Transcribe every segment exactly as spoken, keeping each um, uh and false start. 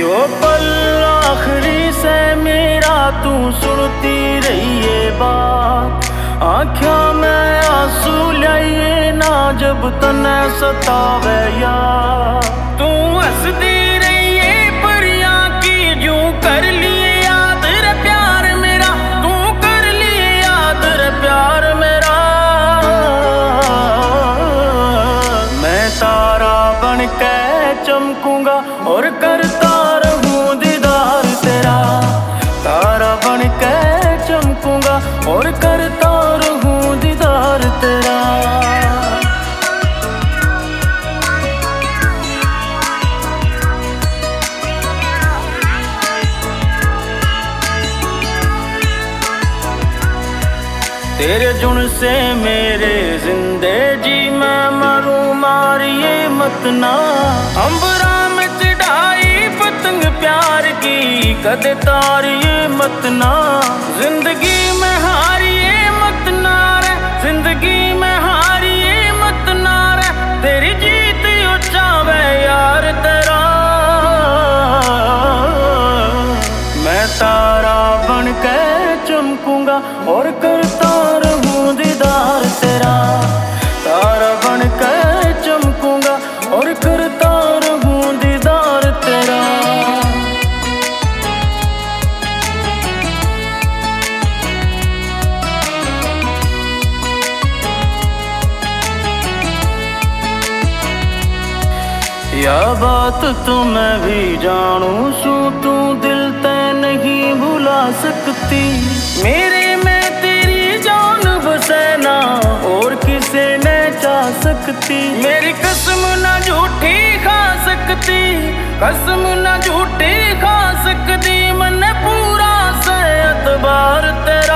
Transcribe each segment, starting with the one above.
यो पल आखिरी से मेरा तू सुनती रहिए बात, आँखों में आंसू लाइए ना जब तने सतावे यार। तू हंसदी रहिए परियां की यूं कर लिए याद रे प्यार मेरा, तू कर लिए याद रे प्यार मेरा। मैं तारा बन के चमकूंगा और करता रहूं दीदार तेरा, तारा बन के चमकूंगा और करता रहूं दीदार तेरा। तेरे जुन से मेरे जिंदे जी मैं मरूं मारिए मत ना, अंबरा में चढ़ाई पतंग प्यार की कदे तारिए मत ना। जिंदगी में हारिए मत ना रे, जिंदगी में हारिए मत ना रे, तेरी जीत यो चावे यार तेरा। मैं तारा बन के चमकूंगा और करता रहूं दीदार तेरा, तारा बन के चमकूंगा और करता रहूं दीदार तेरा। या बात तो मैं भी जानू सू, तू दिल ते नहीं भुला सकती, मेरे में तेरी जान बसे ना और किसे न चाह सकती। मेरी कसम ना झूठी खा सकती, कसम ना झूठी खा सकती, मन पूरा से एतबार तेरा।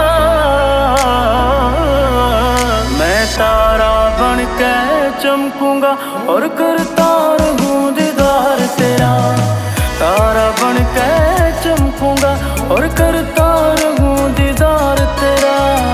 मैं तारा बन के चमकूंगा और करता रहूं दीदार तेरा, तारा बन के चमकूंगा और करता रहूं दीदार तेरा।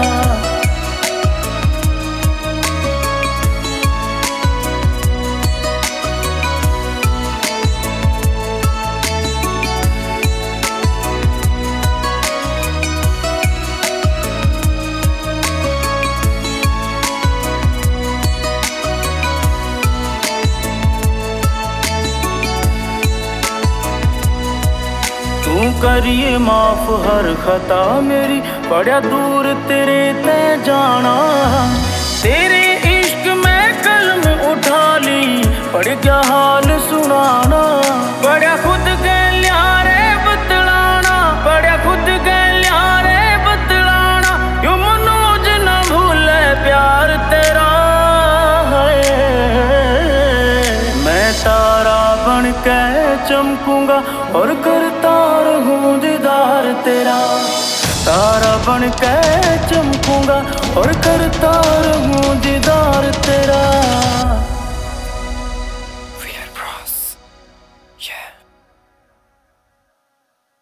तू करिए माफ हर खता मेरी, बड़ा दूर तेरे ते जाना, तेरे इश्क में कलम उठा ली पड़ क्या हाल सुनाना। बड़ा खुद गलिया रे बतलाना, बड़ा खुद गलिया रे बतलाना, यूं मनोज न भूले प्यार तेरा। मैं तारा बन के चमकूंगा और करता रहूं दीदार तेरा, तारा बन के चमकूंगा और करता रहूं दीदार तेरा।